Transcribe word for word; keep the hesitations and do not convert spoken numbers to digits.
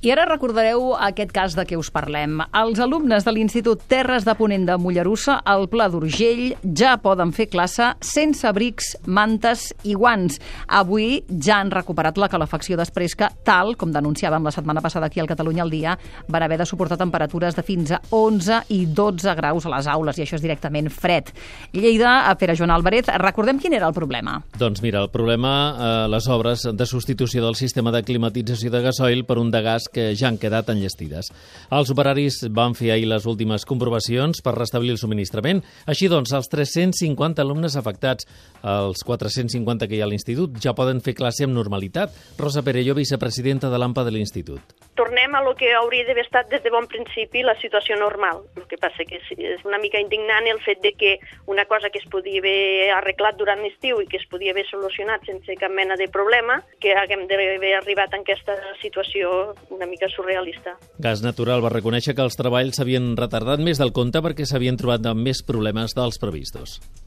I ara recordareu aquest cas de què us parlem. Els alumnes de l'Institut Terres de Ponent de Mollerussa, al Pla d'Urgell, ja poden fer classe sense abrics, mantes i guants. Avui ja han recuperat la calefacció després que, tal com denunciàvem la setmana passada aquí al Catalunya al Dia, van haver de suportar temperatures de fins a onze i dotze graus a les aules, i això és directament fred. Lleida, a Pere Joan Álvarez, recordem quin era el problema. Doncs mira, el problema, eh, les obres de substitució del sistema de climatització de gasoil per un de gas que ja han quedat enllestides. Els operaris van fer ahir les últimes comprovacions per restablir el subministrament. Així doncs, els tres-cents cinquanta alumnes afectats, els quatre-cents cinquanta que hi ha a l'institut, ja poden fer classe amb normalitat. Rosa Perelló, vicepresidenta de l'AMPA de l'institut. Tornem a lo que hauria d'haver estat des de bon principi la situació normal. El que passa que és una mica indignant el fet de que una cosa que es podia haver arreglat durant l'estiu i que es podia haver solucionat sense cap mena de problema, que haguem d'haver arribat en aquesta situació una mica surrealista. Gas Natural va reconèixer que els treballs s'havien retardat més del compte perquè s'havien trobat amb més problemes dels previstos.